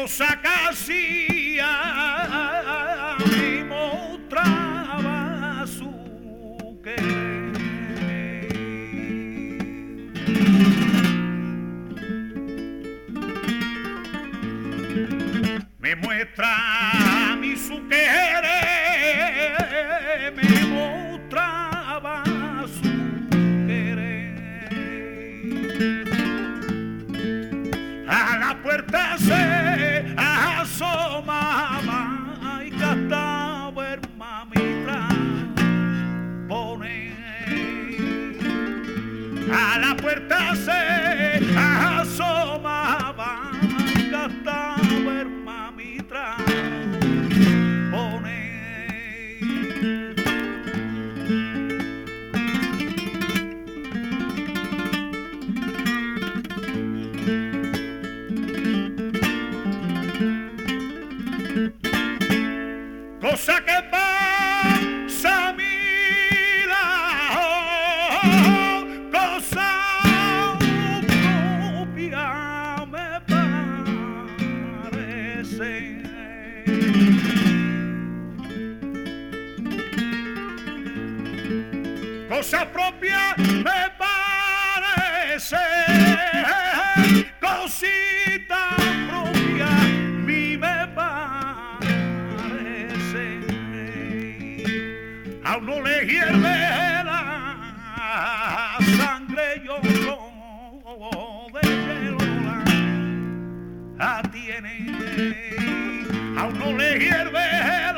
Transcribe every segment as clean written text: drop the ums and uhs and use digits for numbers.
cosa que hacía me mostraba su querer. Me muestra mi su querer, me mostraba su querer. A la puerta se asomaba y cantaba el mamita pone. A la puerta se asomaba y cantaba el mamita pone. Cosa que pasa a mi lado, cosa propia me parece. Cosa propia me parece, cosita propia mi me parece. A uno le hierve la sangre y otro de hielo la tiene. A uno le hierve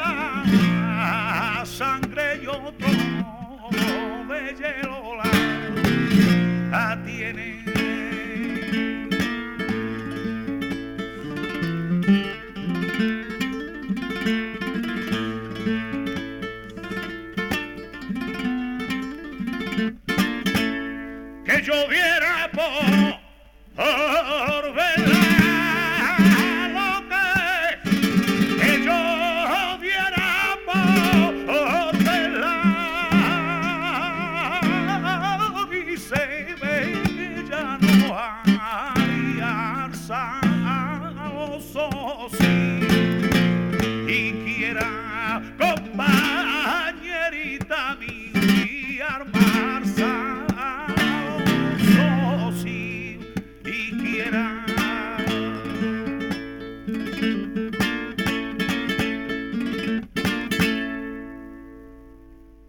la sangre y otro de hielo la tiene. Que lloviera por verla